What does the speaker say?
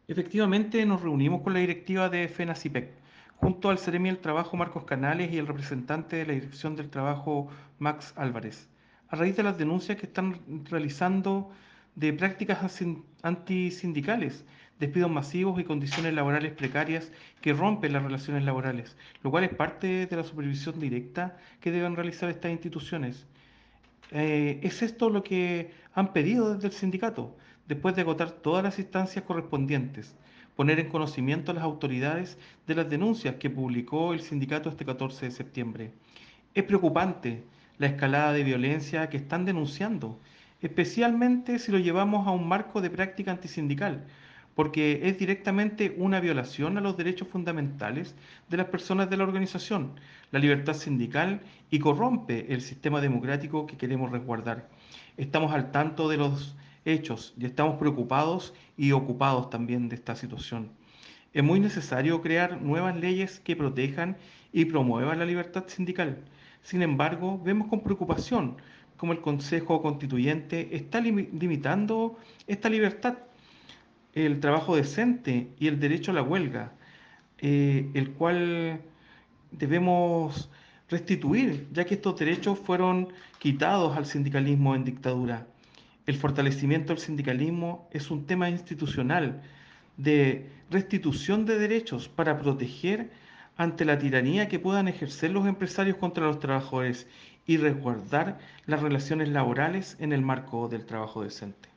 Efectivamente, nos reunimos con la directiva de FENACIPEC, junto al Ceremi del Trabajo Marcos Canales y el representante de la Dirección del Trabajo Max Álvarez, a raíz de las denuncias que están realizando de prácticas antisindicales, despidos masivos y condiciones laborales precarias que rompen las relaciones laborales, lo cual es parte de la supervisión directa que deben realizar estas instituciones. ¿Es esto lo que han pedido desde el sindicato, después de agotar todas las instancias correspondientes? Poner en conocimiento a las autoridades de las denuncias que publicó el sindicato este 14 de septiembre. Es preocupante la escalada de violencia que están denunciando, especialmente si lo llevamos a un marco de práctica antisindical, porque es directamente una violación a los derechos fundamentales de las personas de la organización, la libertad sindical, y corrompe el sistema democrático que queremos resguardar. Estamos al tanto de los hechos y estamos preocupados y ocupados también de esta situación. Es muy necesario crear nuevas leyes que protejan y promuevan la libertad sindical. Sin embargo, vemos con preocupación cómo el Consejo Constituyente está limitando esta libertad, el trabajo decente y el derecho a la huelga, el cual debemos restituir, ya que estos derechos fueron quitados al sindicalismo en dictadura. El fortalecimiento del sindicalismo es un tema institucional de restitución de derechos para proteger ante la tiranía que puedan ejercer los empresarios contra los trabajadores y resguardar las relaciones laborales en el marco del trabajo decente.